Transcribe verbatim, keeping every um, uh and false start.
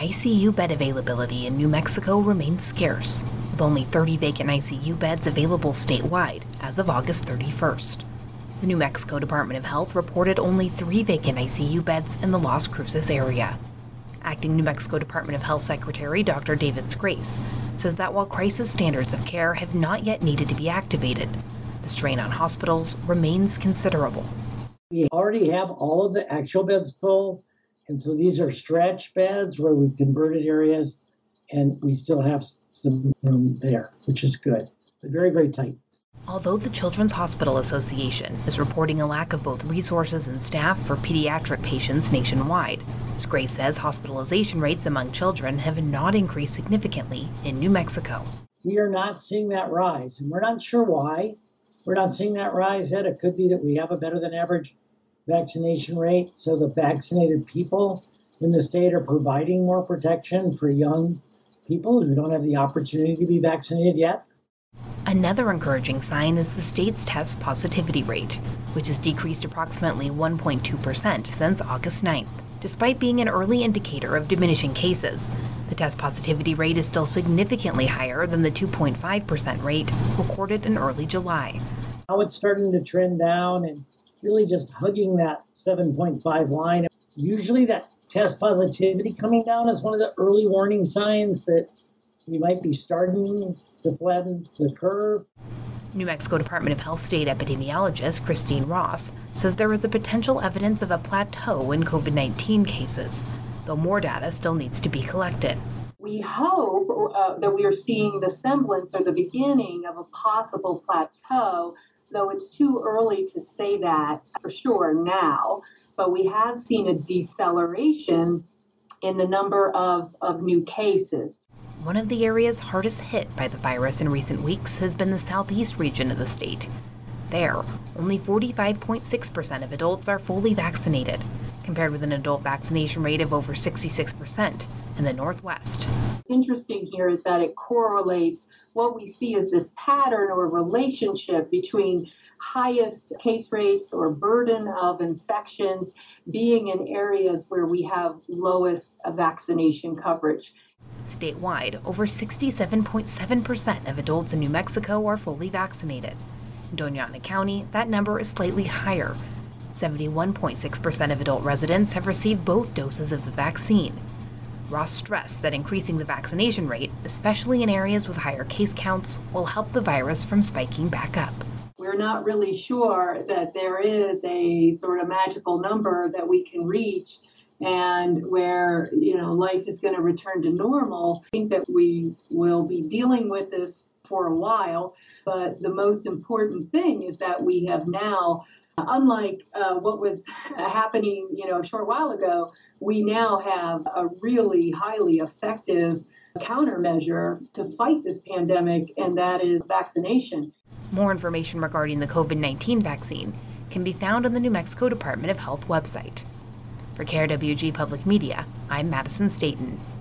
I C U bed availability in New Mexico remains scarce, with only thirty vacant I C U beds available statewide as of August thirty-first. The New Mexico Department of Health reported only three vacant I C U beds in the Las Cruces area. Acting New Mexico Department of Health Secretary Doctor David Scrace says that while crisis standards of care have not yet needed to be activated, the strain on hospitals remains considerable. We already have all of the actual beds full, and so these are stretch beds where we've converted areas, and we still have some room there, which is good, but very, very tight. Although the Children's Hospital Association is reporting a lack of both resources and staff for pediatric patients nationwide, Scrace says hospitalization rates among children have not increased significantly in New Mexico. We are not seeing that rise, and we're not sure why. We're not seeing that rise yet. It could be that we have a better than average vaccination rate, so the vaccinated people in the state are providing more protection for young people who don't have the opportunity to be vaccinated yet. Another encouraging sign is the state's test positivity rate, which has decreased approximately one point two percent since August ninth. Despite being an early indicator of diminishing cases, the test positivity rate is still significantly higher than the two point five percent rate recorded in early July. Now it's starting to trend down and really just hugging that seven point five line. Usually that test positivity coming down is one of the early warning signs that we might be starting to flatten the curve. New Mexico Department of Health State epidemiologist Christine Ross says there is a potential evidence of a plateau in COVID nineteen cases, though more data still needs to be collected. We hope uh, that we are seeing the semblance or the beginning of a possible plateau, though it's too early to say that for sure now. But we have seen a deceleration in the number of, of new cases. One of the areas hardest hit by the virus in recent weeks has been the southeast region of the state. There, only forty-five point six percent of adults are fully vaccinated, compared with an adult vaccination rate of over sixty-six percent in the Northwest. What's interesting here is that it correlates what we see as this pattern or relationship between highest case rates or burden of infections being in areas where we have lowest vaccination coverage. Statewide, over sixty-seven point seven percent of adults in New Mexico are fully vaccinated. In Doña Ana County, that number is slightly higher. seventy-one point six percent of adult residents have received both doses of the vaccine. Ross stressed that increasing the vaccination rate, especially in areas with higher case counts, will help the virus from spiking back up. We're not really sure that there is a sort of magical number that we can reach and where, you know, life is going to return to normal. I think that we will be dealing with this for a while, but the most important thing is that we have now, unlike uh, what was happening, you know, a short while ago, we now have a really highly effective countermeasure to fight this pandemic, and that is vaccination. More information regarding the COVID nineteen vaccine can be found on the New Mexico Department of Health website. For K R W G Public Media, I'm Madison Staten.